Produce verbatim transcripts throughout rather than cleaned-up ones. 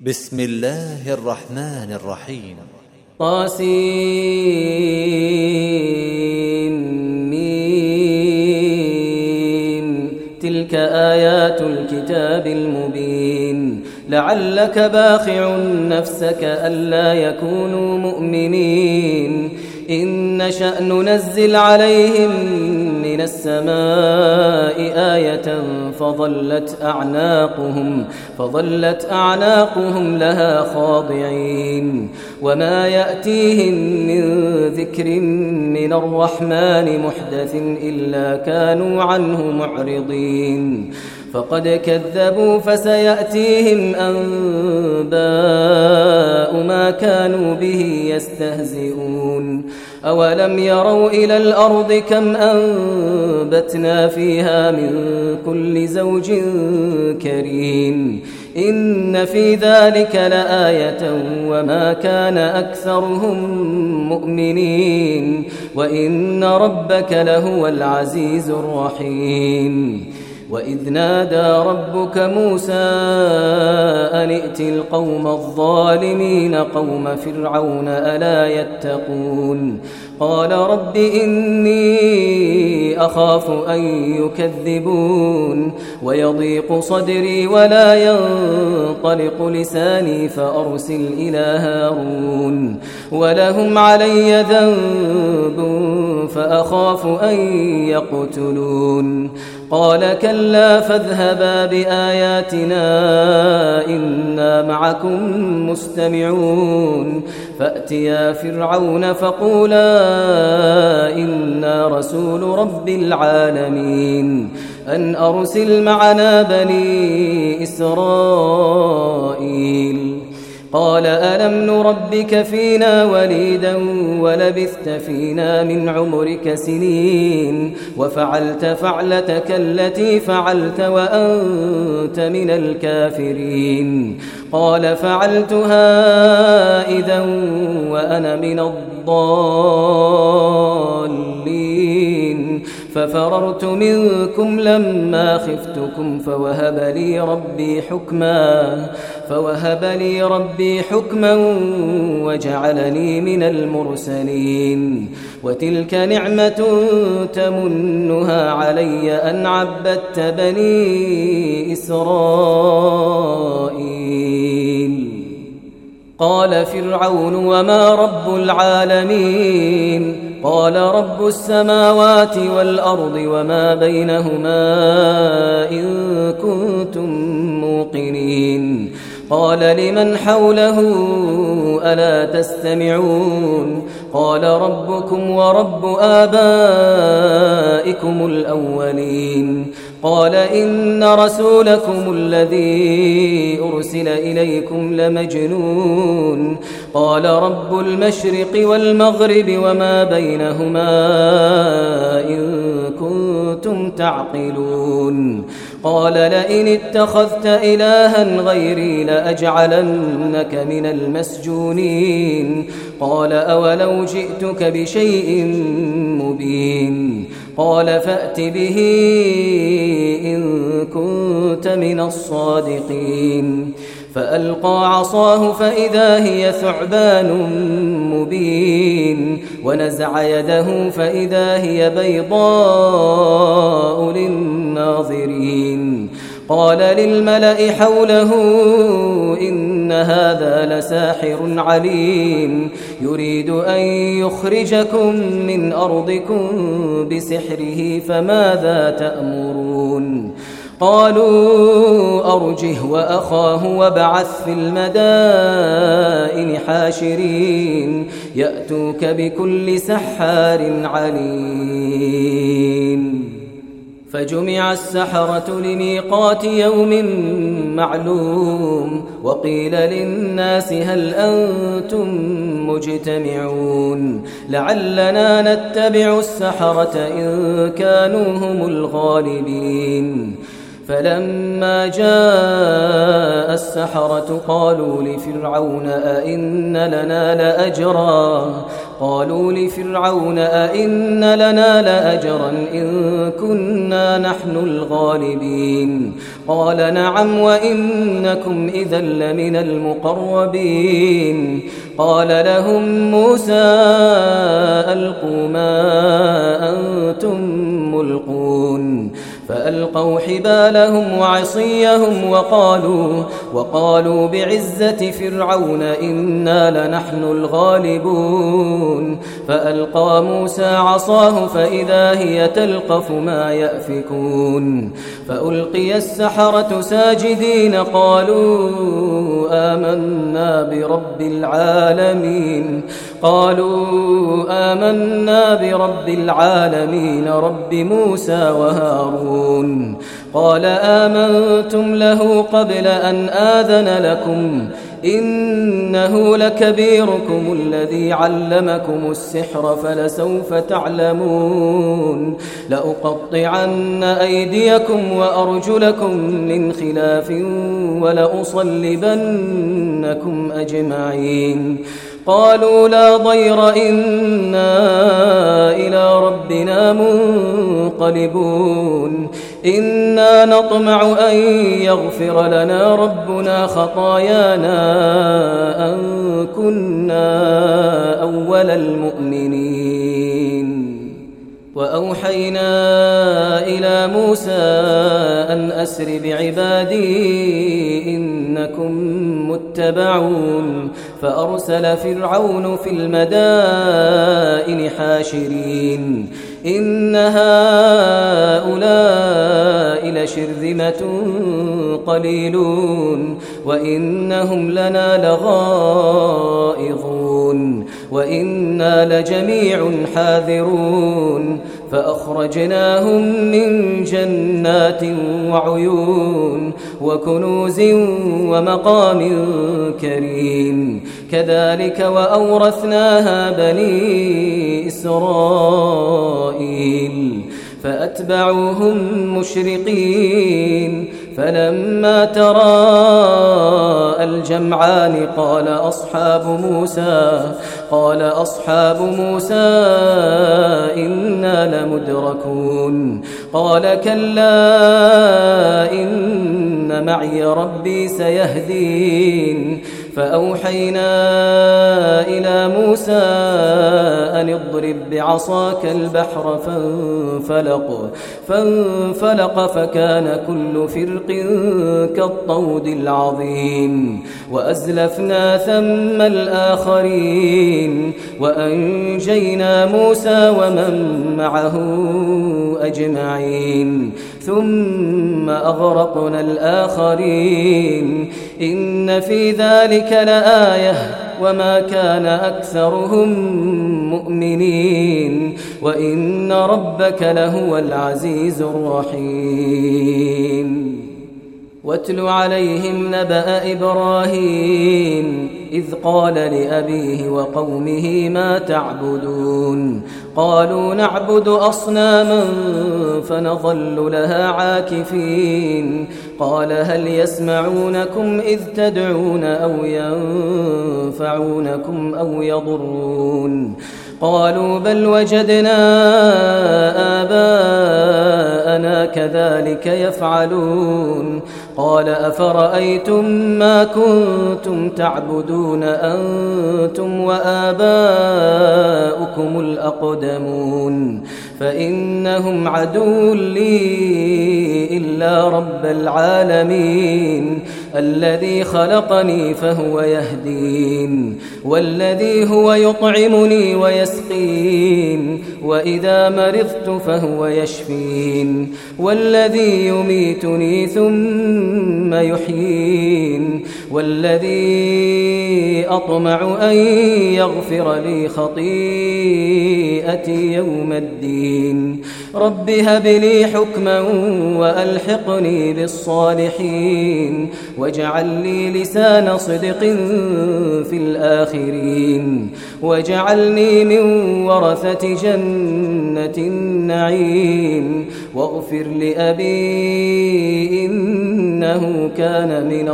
بسم الله الرحمن الرحيم. طاسين تلك آيات الكتاب المبين لعلك باخع نفسك ألا يكونوا مؤمنين إن نشأ ننزل عليهم من السماء آية فظلت أعناقهم فظلت أعناقهم لها خاضعين وما يأتيهم من ذكر من الرحمن محدث إلا كانوا عنه معرضين فقد كذبوا فسيأتيهم أنباء ما كانوا به يستهزئون أولم يروا إلى الأرض كم أنبتنا فيها من كل زوج كريم إن في ذلك لآية وما كان أكثرهم مؤمنين وإن ربك لهو العزيز الرحيم وإذ نادى ربك موسى أن ائت القوم الظالمين قوم فرعون ألا يتقون قال رب إني أخاف أن يكذبون ويضيق صدري ولا ينطلق لساني فأرسل إلى هارون ولهم علي ذنب فأخاف أن يقتلون قال كلا فاذهبا بآياتنا إنا معكم مستمعون فأتيا فرعون فقولا إنا رسول رب العالمين أن أرسل معنا بني إسرائيل قال ألم نربك فينا وليدا ولبثت فينا من عمرك سنين وفعلت فعلتك التي فعلت وأنت من الكافرين قال فعلتها إذا وأنا من الضالين ففررت منكم لما خفتكم فوهب لي ربي حكما فوهب لي ربي حكما وجعلني من المرسلين وتلك نعمة تمنها علي أن عبدت بني إسرائيل قال فرعون وما رب العالمين قال رب السماوات والأرض وما بينهما إن كنتم موقنين قال لمن حوله ألا تستمعون قال ربكم ورب آبائكم الأولين قال إن رسولكم الذي أرسل إليكم لمجنون قال رب المشرق والمغرب وما بينهما إن كنتم تعقلون قال لئن اتخذت إلها غيري لأجعلنك من المسجونين قال أولو جئتك بشيء مبين قال فأت به إن كنت من الصادقين فألقى عصاه فإذا هي ثعبان مبين ونزع يده فإذا هي بيضاء للناظرين قال للملأ حوله إن هذا لساحر عليم يريد أن يخرجكم من أرضكم بسحره فماذا تأمرون قالوا أرجه وأخاه وابعث في المدائن حاشرين يأتوك بكل سحار عليم فجمع السحرة لميقات يوم معلوم وقيل للناس هل أنتم مجتمعون لعلنا نتبع السحرة إن كانوا هم الغالبين فلما جاء السحرة قالوا لفرعون أئن لنا لأجرا قالوا لفرعون أئن لنا لأجرا إن كنا نحن الغالبين قال نعم وإنكم إذا لمن المقربين قال لهم موسى ألقوا ما أنتم ملقون فألقوا حبالهم وعصيهم وقالوا, وقالوا بعزة فرعون إنا لنحن الغالبون فألقى موسى عصاه فإذا هي تلقف ما يأفكون فألقي السحرة ساجدين قالوا آمنا برب العالمين قالوا آمنا برب العالمين رب موسى وهارون قال آمنتم له قبل أن آذن لكم إنه لكبيركم الذي علمكم السحر فلسوف تعلمون لأقطعن أيديكم وأرجلكم من خلاف ولأصلبنكم أجمعين قالوا لا ضير إنا إلى ربنا منقلبون إنا نطمع أن يغفر لنا ربنا خطايانا أن كنا أول المؤمنين وأوحينا إلى موسى أن أسر بعبادي إنكم متبعون فأرسل فرعون في المدائن حاشرين إن هؤلاء لشرذمة قليلون وإنهم لنا لغائظون وإنا لجميع حاذرون فأخرجناهم من جنات وعيون وكنوز ومقام كريم كذلك وأورثناها بني إسرائيل فأتبعوهم مشرقين فلما تراءى الجمعان قال أصحاب موسى قال أصحاب موسى إنا لمدركون قال كلا إن معي ربي سيهدين فأوحينا إلى موسى أن اضرب بعصاك البحر فانفلق فانفلق فكان كل فرق كالطود العظيم وأزلفنا ثم الآخرين وأنجينا موسى ومن معه أجمعين ثم أغرقنا الآخرين إن في ذلك لآية وما كان أكثرهم مؤمنين وإن ربك لهو العزيز الرحيم واتل عليهم نبأ إبراهيم إذ قال لأبيه وقومه ما تعبدون قالوا نعبد أصناما فنظل لها عاكفين قال هل يسمعونكم إذ تدعون أو ينفعونكم أو يضرون قالوا بل وجدنا آباءنا كذلك يفعلون قال أفرأيتم ما كنتم تعبدون أنتم وآباؤكم الأقدمون فإنهم عدو لي إلا رب العالمين الذي خلقني فهو يهدين والذي هو يطعمني ويسقين وإذا مرضت فهو يشفين والذي يميتني ثم يحيين والذي أطمع أن يغفر لي خطيئتي يوم الدين رب هب لي حكما وألحقني بالصالحين واجعل لي لسان صدق في الآخرين واجعلني من ورثة جنة النعيم واغفر لأبي إنه كان من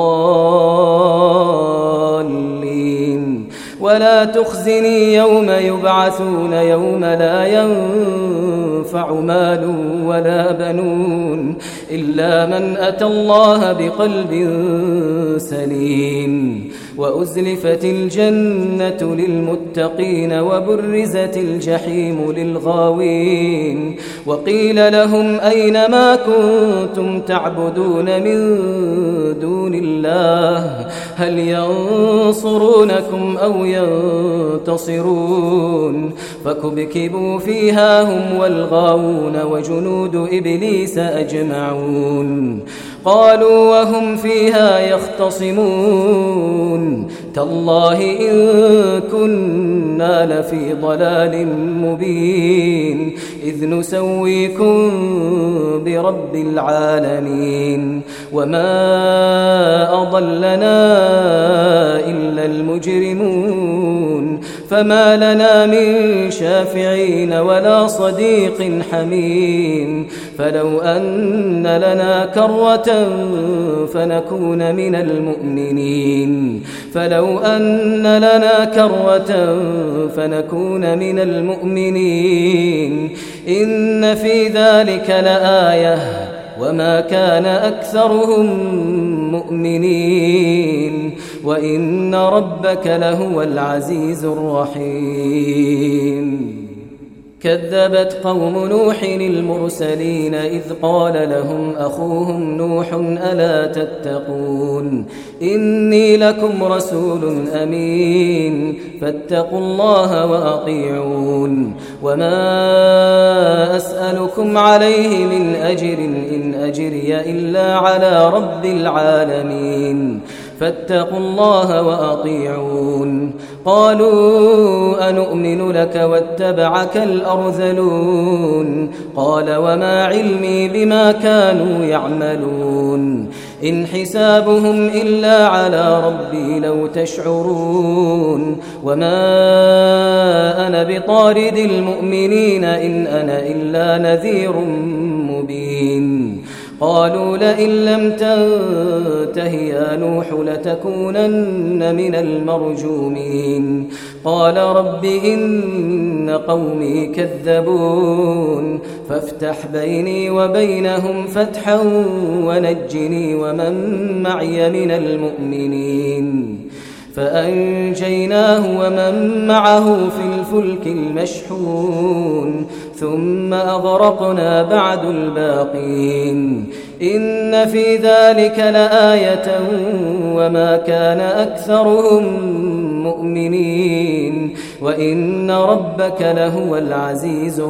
الضالين ولا تخزني يوم يبعثون يوم لا ينفع مال ولا بنون إلا من أتى الله بقلب سليم وأزلفت الجنة للمتقين وبرزت الجحيم للغاوين وقيل لهم أين ما كنتم تعبدون من دون الله هل ينصرونكم أو ينتصرون فكبكبوا فيها هم والغاوون وجنود إبليس أجمعون قالوا وهم فيها يختصمون تالله إن كنا لفي ضلال مبين إذ نسويكم برب العالمين وما أضلنا إلا المجرمون فما لنا من شافعين ولا صديق حميم فلو أن لنا كرة فنكون من المؤمنين فلو أن لنا كرة فنكون من المؤمنين إن في ذلك لآية وما كان أكثرهم مؤمنين وإن ربك لهو العزيز الرحيم كذبت قوم نوح المرسلين إذ قال لهم أخوهم نوح ألا تتقون إني لكم رسول أمين فاتقوا الله وأطيعون وما أسألكم عليه من أجر إن أجري إلا على رب العالمين فاتقوا الله وأطيعون قالوا أنؤمن لك واتبعك الأرذلون قال وما علمي بما كانوا يعملون إن حسابهم إلا على ربي لو تشعرون وما أنا بطارد المؤمنين إن أنا إلا نذير مبين قالوا لئن لم تنته يا نوح لتكونن من المرجومين قال رب إن قومي كذبون فافتح بيني وبينهم فتحا ونجني ومن معي من المؤمنين فأنجيناه ومن معه في الفلك المشحون ثم أغرقنا بعد الباقين إن في ذلك لآية وما كان أكثرهم مؤمنين وإن ربك لهو العزيز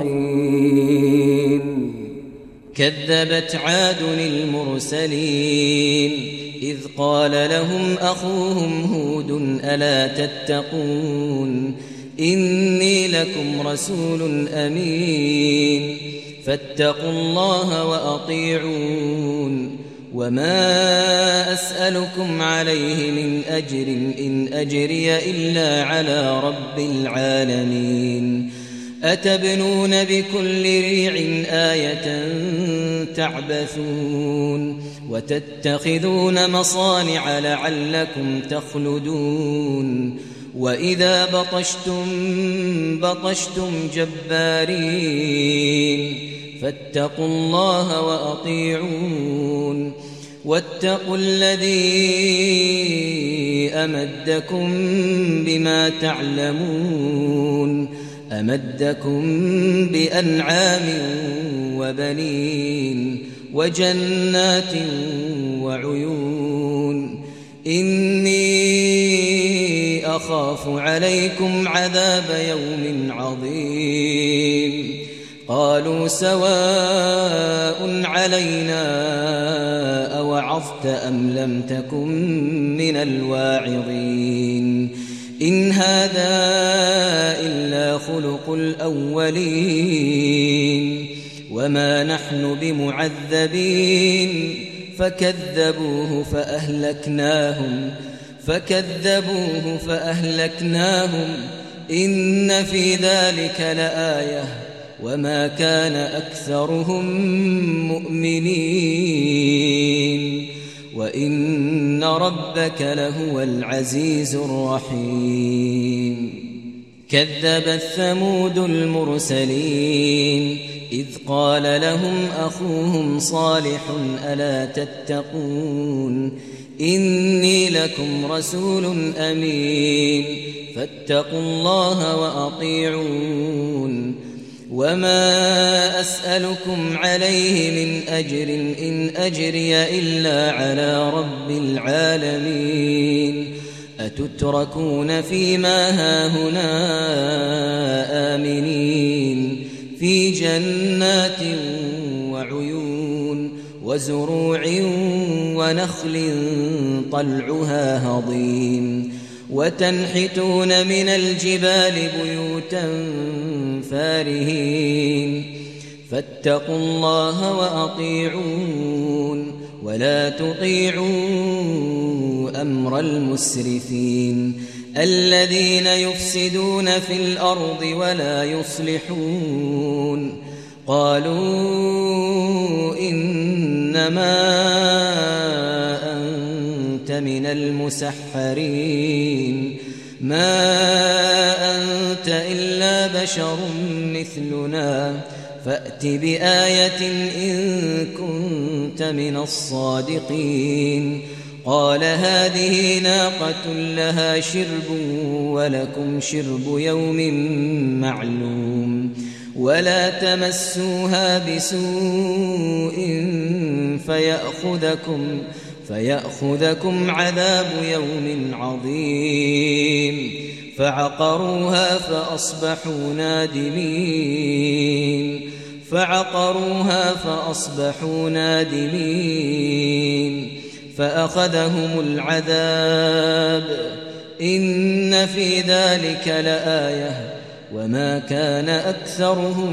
الرحيم كذبت عاد المرسلين إذ قال لهم أخوهم هود ألا تتقون إني لكم رسول أمين فاتقوا الله وأطيعون وما أسألكم عليه من أجر إن أجري إلا على رب العالمين أتبنون بكل ريع آية تعبثون وتتخذون مصانع لعلكم تخلدون وإذا بطشتم بطشتم جبارين فاتقوا الله وأطيعون واتقوا الذي أمدكم بما تعلمون أمدكم بأنعام وبنين وجنات وعيون إني أخاف عليكم عذاب يوم عظيم قالوا سواء علينا أوعظت أم لم تكن من الواعظين إن هذا إلا خلق الأولين وما نحن بمعذبين فكذبوه فأهلكناهم فكذبوه فأهلكناهم إن في ذلك لآية وما كان أكثرهم مؤمنين وإن ربك لهو العزيز الرحيم كذبت ثمود المرسلين إذ قال لهم أخوهم صالح ألا تتقون إني لكم رسول أمين فاتقوا الله وأطيعون وما أسألكم عليه من أجر إن أجري إلا على رب العالمين أتتركون فيما هاهنا آمنين في جنات وعيون وزروع ونخل طلعها هضيم وتنحتون من الجبال بيوتا فارهين فاتقوا الله وأطيعون ولا تطيعوا أمر المسرفين الذين يفسدون في الأرض ولا يصلحون قالوا إنما أنت من المسحرين ما أنت إلا بشر مثلنا فأت بآية إن كنت من الصادقين قال هذه ناقة لها شرب ولكم شرب يوم معلوم ولا تمسوها بسوء فيأخذكم فيأخذكم عذاب يوم عظيم فعقروها فأصبحوا نادمين فعقروها فأصبحوا نادمين فأخذهم العذاب إن في ذلك لآية وما كان أكثرهم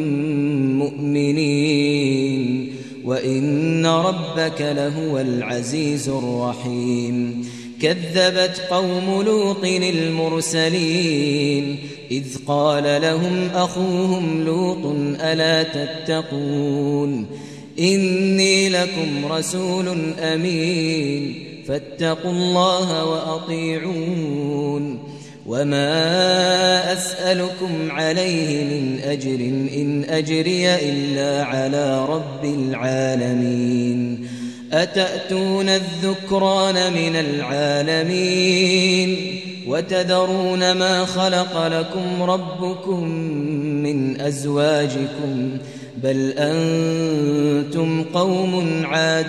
مؤمنين وإن ربك لهو العزيز الرحيم كذبت قوم لوط المرسلين إذ قال لهم أخوهم لوط ألا تتقون إني لكم رسول أمين فاتقوا الله وأطيعون وما أسألكم عليه من أجر إن أجري إلا على رب العالمين أتأتون الذكران من العالمين وتذرون ما خلق لكم ربكم من أزواجكم بل أنتم قوم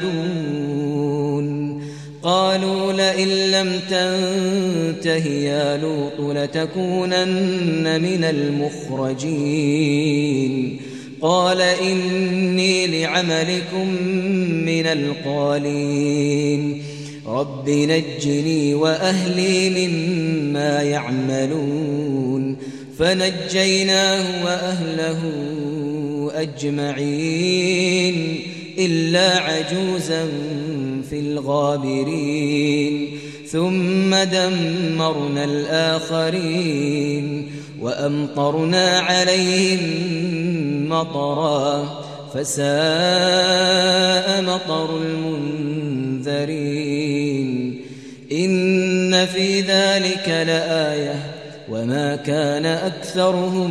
عادون قالوا لئن لم تنته يا لوط لتكونن من المخرجين قال إني لعملكم من القالين رب نجني وأهلي مما يعملون فنجيناه وأهله أجمعين إلا عجوزا في الغابرين ثم دمرنا الآخرين وأمطرنا عليهم مطرا فساء مطر المنذرين إن في ذلك لآية وما كان أكثرهم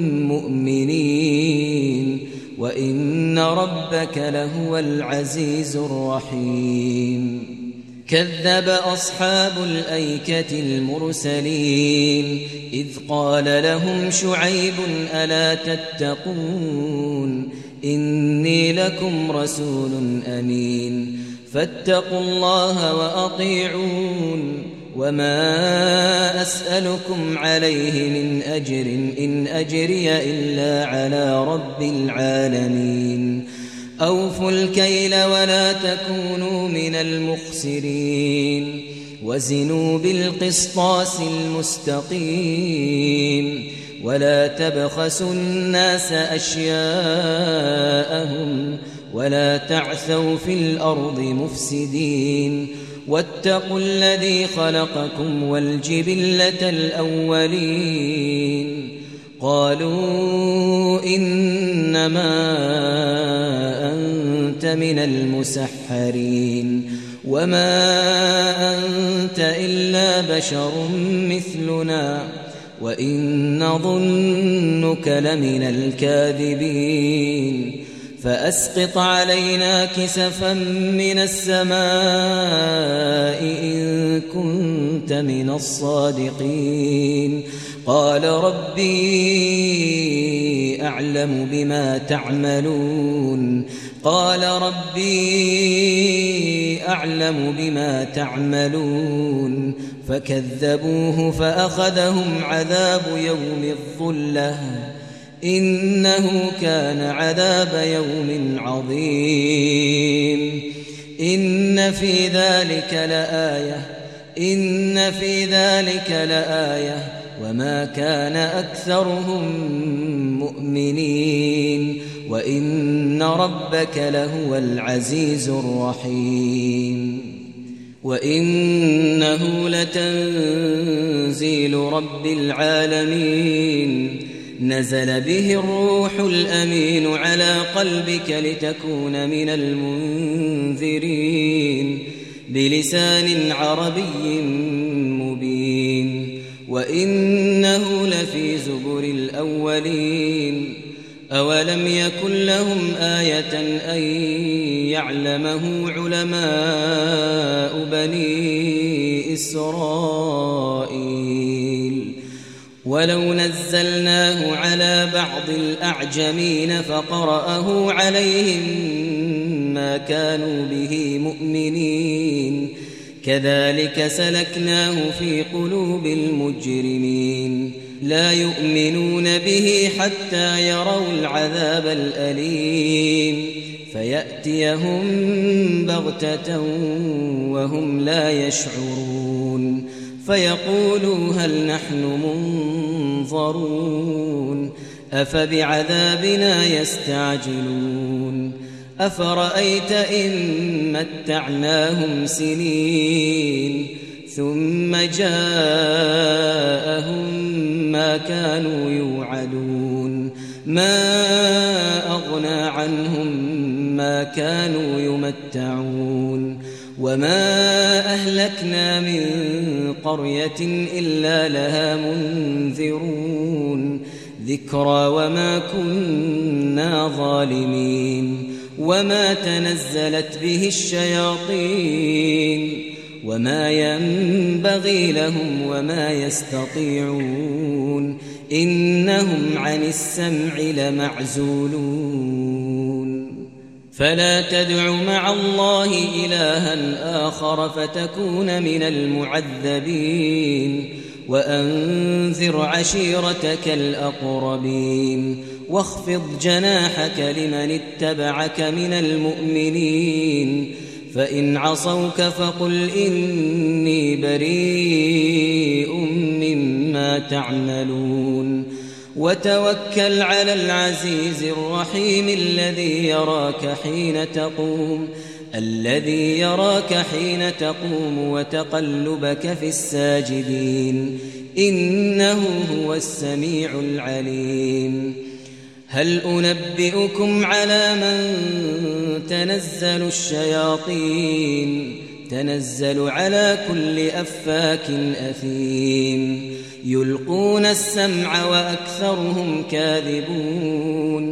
مؤمنين وإن ربك لهو العزيز الرحيم كذب أصحاب الأيكة المرسلين إذ قال لهم شعيب ألا تتقون إني لكم رسول أمين فاتقوا الله وأطيعون وما أسألكم عليه من أجر إن أجري إلا على رب العالمين أوفوا الكيل ولا تكونوا من المخسرين وزنوا بالقسطاس المستقيم ولا تبخسوا الناس أشياءهم ولا تعثوا في الأرض مفسدين واتقوا الذي خلقكم والجبلة الأولين قالوا إنما أنت من المسحرين وما أنت إلا بشر مثلنا وإن نظنك لمن الكاذبين فأسقط علينا كسفا من السماء إن كنت من الصادقين قال ربي أعلم بما تعملون قال ربي أعلم بما تعملون فكذبوه فأخذهم عذاب يوم الظلة إنه كان عذاب يوم عظيم إن في ذلك لآية إن في ذلك لآية وما كان أكثرهم مؤمنين وإن ربك لهو العزيز الرحيم وإنه لتنزيل رب العالمين نزل به الروح الأمين على قلبك لتكون من المنذرين بلسان عربي مبين وإنه لفي زبر الأولين أولم يكن لهم آية أن يعلمه علماء بني إسرائيل ولو نزلناه على بعض الأعجمين فقرأه عليهم ما كانوا به مؤمنين كذلك سلكناه في قلوب المجرمين لا يؤمنون به حتى يروا العذاب الأليم فيأتيهم بغتة وهم لا يشعرون فيقولوا هل نحن منظرون أفبعذابنا يستعجلون أفرأيت إن متعناهم سنين ثم جاءهم ما كانوا يوعدون ما أغنى عنهم ما كانوا يمتعون وما أهلكنا من قرية إلا لها منذرون ذكرى وما كنا ظالمين وما تنزلت به الشياطين وما ينبغي لهم وما يستطيعون إنهم عن السمع لمعزولون فلا تدع مع الله إلها آخر فتكون من المعذبين وأنذر عشيرتك الأقربين واخفض جناحك لمن اتبعك من المؤمنين فإن عصوك فقل إني بريء مما تعملون وتوكل على العزيز الرحيم الذي يراك حين تقوم الذي يراك حين تقوم وتقلبك في الساجدين إنه هو السميع العليم هل أنبئكم على من تنزل الشياطين تنزل على كل أفاك أثيم يلقون السمع وأكثرهم كاذبون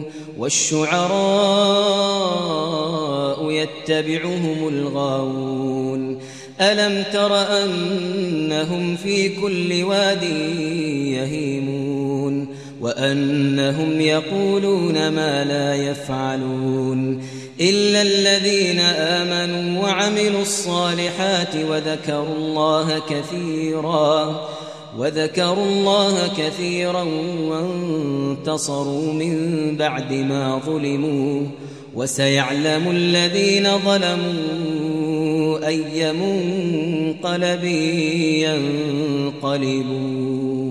والشعراء يتبعهم الغاوون ألم تر أنهم في كل واد يهيمون وأنهم يقولون ما لا يفعلون إلا الذين آمنوا وعملوا الصالحات وذكروا الله كثيرا وذكروا الله كثيرا وانتصروا من بعد ما ظلموا وسيعلم الذين ظلموا أي منقلب ينقلبون